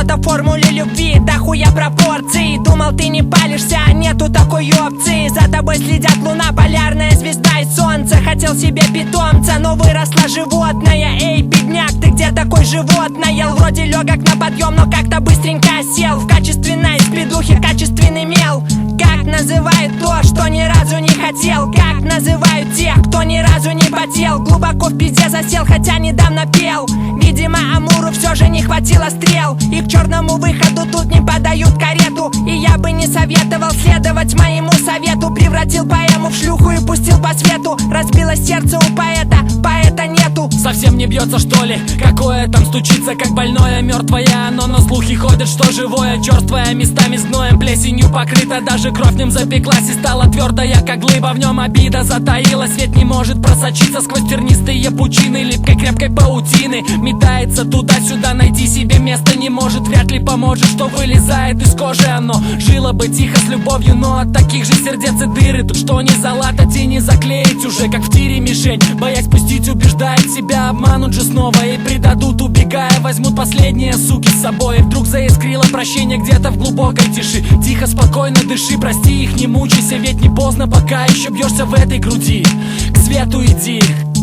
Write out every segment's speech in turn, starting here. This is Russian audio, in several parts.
что-то в формуле любви, да хуя пропорций. Думал, ты не палишься, а нету такой опции. За тобой следят луна, полярная звезда и солнце. Хотел себе питомца, но выросло животное. Эй, бедняк, ты где такой животное? Вроде легок на подъем, но как-то быстренько сел. В качественной спидухе качественный мел. Как называют то, что ни разу не хотел? Как называют тех, кто ни разу не потел? Глубоко в пизде засел, хотя недавно пел. Видимо, Амуру все же не хватило стрел, и к черному выходу тут не подают карету. И я бы не советовал следовать моему совету. Превратил поэму в шлюху и пустил по свету. Разбилось сердце у поэта, поэта нету. Совсем не бьется, что ли? Какое там стучится, как больное, мертвое оно. Но слухи ходят, что живое, черствое, местами с гноем, плесенью покрыто. Даже кровь в нем запеклась и стала твердая, как глыба. В нем обида затаилась, свет не может просочиться сквозь тернистые пучины липкой крепкой паутины. Метается туда-сюда, найти себе место не может. Вряд ли поможет, что вылезает из кожи оно. Жило бы тихо с любовью, но от таких же сердец и дыры. Тут что не залатать и не заклеить уже, как в тире мишень. Боясь пустить, убеждает себя, обманут же снова и предадут, убегая. Возьмут последние суки с собой. И вдруг заискрило прощение где-то в глубокой тиши. Тихо, спокойно дыши, прости их, не мучайся, ведь не поздно, пока еще бьешься в этой груди. К свету иди.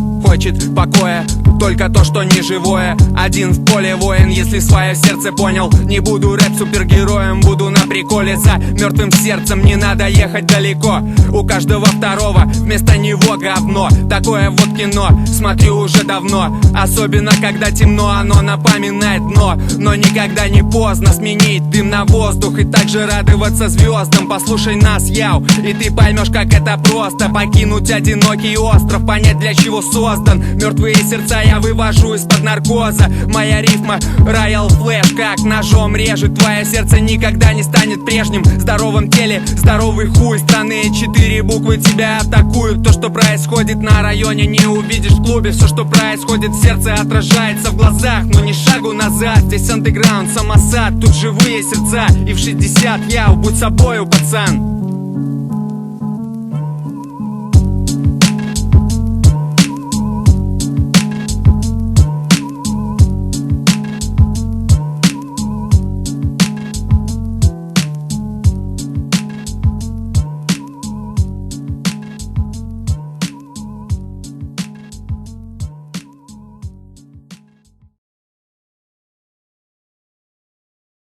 Хочет покоя только то, что не живое. Один в поле воин, если свое сердце понял. Не буду рэп-супергероем, буду на приколе. За мертвым сердцем не надо ехать далеко. У каждого второго вместо него говно. Такое вот кино смотрю уже давно. Особенно когда темно, оно напоминает дно. Но никогда не поздно сменить дым на воздух и также радоваться звездам. Послушай нас, яу, и ты поймешь, как это просто. Покинуть одинокий остров, понять, для чего создан. Мертвые сердца я вывожу из-под наркоза. Моя рифма Royal Flash, как ножом режет. Твое сердце никогда не станет прежним. В здоровом теле здоровый хуй. Странные 4 буквы тебя атакуют. То, что происходит на районе, не увидишь в клубе. Все, что происходит в сердце, отражается в глазах. Но ни шагу назад, здесь андеграунд, самосад. Тут живые сердца, и в 60 я будь собою, пацан.